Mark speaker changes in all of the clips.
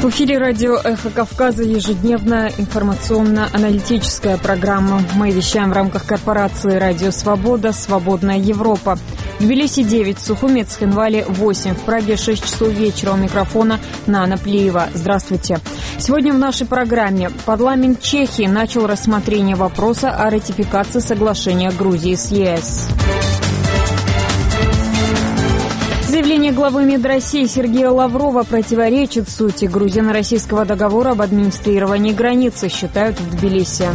Speaker 1: В эфире радио «Эхо Кавказа» ежедневная информационно-аналитическая программа. Мы вещаем в рамках корпорации «Радио Свобода», «Свободная Европа». В Тбилиси 9, в Сухуми, Цхинвале 8, в Праге 6 часов вечера. У микрофона Нана Плиева. Здравствуйте. Сегодня в нашей программе парламент Чехии начал рассмотрение вопроса о ратификации соглашения Грузии с ЕС. Заявление главы МИД России Сергея Лаврова противоречит сути грузино-российского договора об администрировании границы, считают в Тбилиси.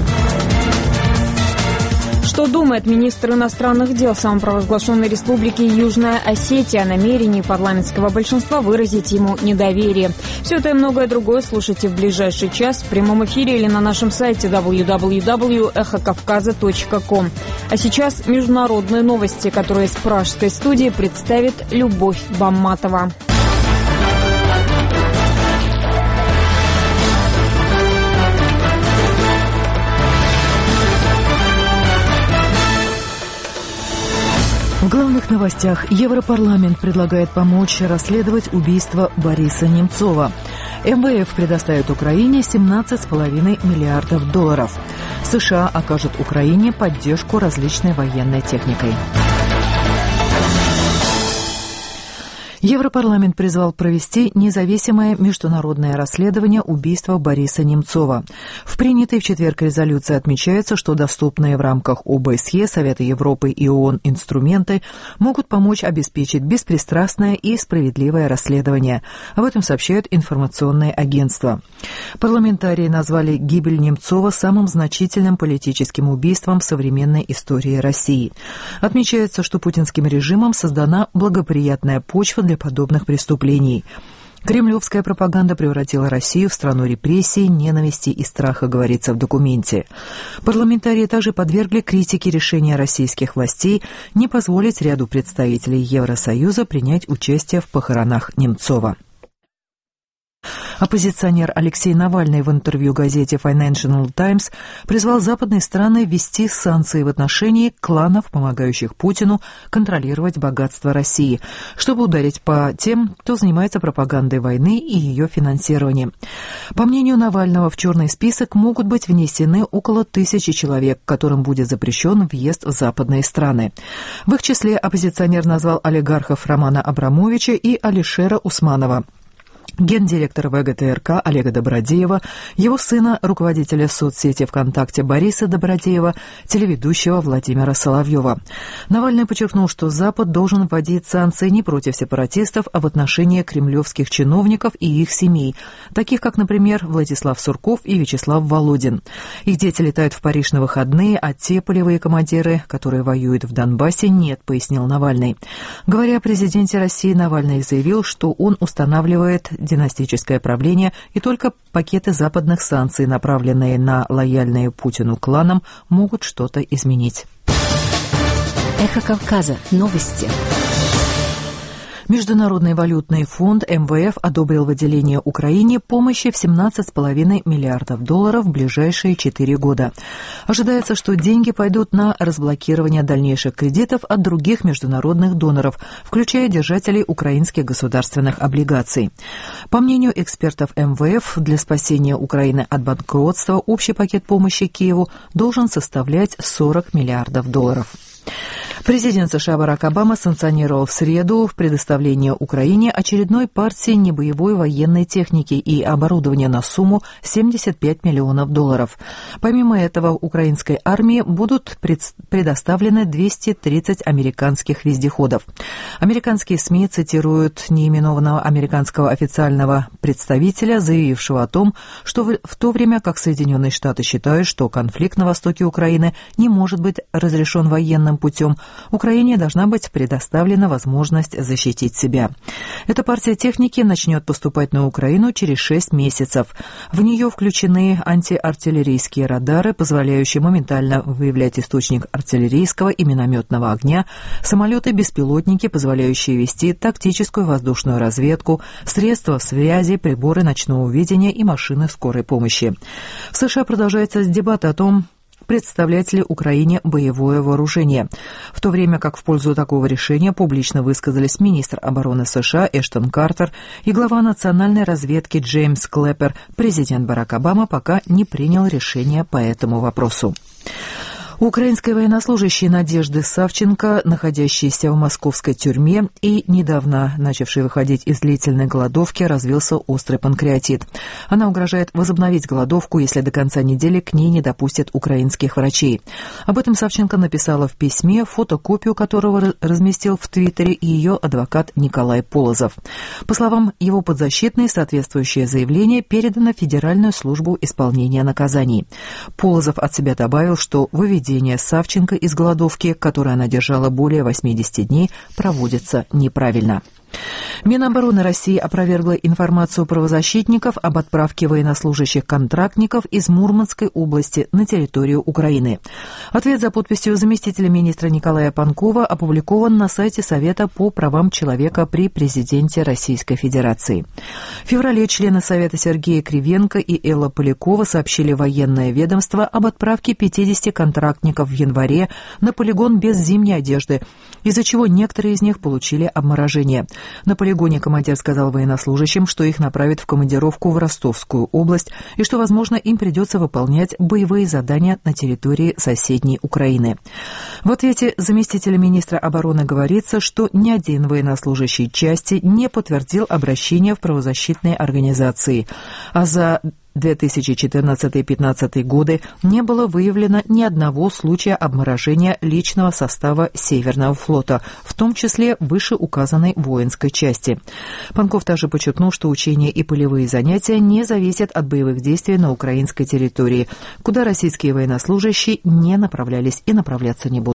Speaker 1: Что думает министр иностранных дел самопровозглашенной республики Южная Осетия о намерении парламентского большинства выразить ему недоверие? Все это и многое другое слушайте в ближайший час в прямом эфире или на нашем сайте www.эхокавказа.ком. А сейчас международные новости, которые с пражской студии представит Любовь Бамматова.
Speaker 2: В главных новостях Европарламент предлагает помочь расследовать убийство Бориса Немцова. МВФ предоставит Украине $17,5 миллиардов. США окажут Украине поддержку различной военной техникой. Европарламент призвал провести независимое международное расследование убийства Бориса Немцова. В принятой в четверг резолюции отмечается, что доступные в рамках ОБСЕ, Совета Европы и ООН инструменты могут помочь обеспечить беспристрастное и справедливое расследование. Об этом сообщают информационные агентства. Парламентарии назвали гибель Немцова самым значительным политическим убийством в современной истории России. Отмечается, что путинским режимом создана благоприятная почва для подобных преступлений. Кремлевская пропаганда превратила Россию в страну репрессий, ненависти и страха, говорится в документе. Парламентарии также подвергли критике решения российских властей не позволить ряду представителей Евросоюза принять участие в похоронах Немцова. Оппозиционер Алексей Навальный в интервью газете Financial Times призвал западные страны ввести санкции в отношении кланов, помогающих Путину контролировать богатство России, чтобы ударить по тем, кто занимается пропагандой войны и ее финансированием. По мнению Навального, в черный список могут быть внесены около 1000 человек, которым будет запрещен въезд в западные страны. В их числе оппозиционер назвал олигархов Романа Абрамовича и Алишера Усманова, гендиректора ВГТРК Олега Добродеева, его сына, руководителя соцсети ВКонтакте Бориса Добродеева, телеведущего Владимира Соловьева. Навальный подчеркнул, что Запад должен вводить санкции не против сепаратистов, а в отношении кремлевских чиновников и их семей, таких как, например, Владислав Сурков и Вячеслав Володин. Их дети летают в Париж на выходные, а те полевые командиры, которые воюют в Донбассе, нет, пояснил Навальный. Говоря о президенте России, Навальный заявил, что он устанавливает династическое правление, и только пакеты западных санкций, направленные на лояльные Путину кланам, могут что-то изменить.
Speaker 3: Эхо Кавказа. Новости.
Speaker 2: Международный валютный фонд МВФ одобрил выделение Украине помощи в $17,5 миллиардов в ближайшие 4 года. Ожидается, что деньги пойдут на разблокирование дальнейших кредитов от других международных доноров, включая держателей украинских государственных облигаций. По мнению экспертов МВФ, для спасения Украины от банкротства общий пакет помощи Киеву должен составлять $40 миллиардов. Президент США Барак Обама санкционировал в среду предоставление Украине очередной партии небоевой военной техники и оборудования на сумму $75 миллионов. Помимо этого, украинской армии будут предоставлены 230 американских вездеходов. Американские СМИ цитируют неименованного американского официального представителя, заявившего о том, что в то время как Соединенные Штаты считают, что конфликт на востоке Украины не может быть разрешен военным путем, Украине должна быть предоставлена возможность защитить себя. Эта партия техники начнет поступать на Украину через 6 месяцев. В нее включены антиартиллерийские радары, позволяющие моментально выявлять источник артиллерийского и минометного огня, самолеты-беспилотники, позволяющие вести тактическую воздушную разведку, средства связи, приборы ночного видения и машины скорой помощи. В США продолжается дебат о том, представлять ли Украине боевое вооружение. В то время как в пользу такого решения публично высказались министр обороны США Эштон Картер и глава национальной разведки Джеймс Клэппер, президент Барак Обама пока не принял решение по этому вопросу. Украинской военнослужащей Надежды Савченко, находящейся в московской тюрьме и недавно начавшей выходить из длительной голодовки, развился острый панкреатит. Она угрожает возобновить голодовку, если до конца недели к ней не допустят украинских врачей. Об этом Савченко написала в письме, фотокопию которого разместил в Твиттере и ее адвокат Николай Полозов. По словам его подзащитной, соответствующее заявление передано в Федеральную службу исполнения наказаний. Полозов от себя добавил, что выведение Савченко из голодовки, которую она держала более 80 дней, проводится неправильно. Минобороны России опровергла информацию правозащитников об отправке военнослужащих-контрактников из Мурманской области на территорию Украины. Ответ за подписью заместителя министра Николая Панкова опубликован на сайте Совета по правам человека при президенте Российской Федерации. В феврале члены Совета Сергей Кривенко и Элла Полякова сообщили военное ведомство об отправке 50 контрактников в январе на полигон без зимней одежды, из-за чего некоторые из них получили обморожение. На полигоне командир сказал военнослужащим, что их направят в командировку в Ростовскую область и что, возможно, им придется выполнять боевые задания на территории соседней Украины. В ответе заместителя министра обороны говорится, что ни один военнослужащий части не подтвердил обращение в правозащитные организации, а за 2014-2015 годы не было выявлено ни одного случая обморожения личного состава Северного флота, в том числе вышеуказанной воинской части. Панков также подчеркнул, что учения и полевые занятия не зависят от боевых действий на украинской территории, куда российские военнослужащие не направлялись и направляться не будут.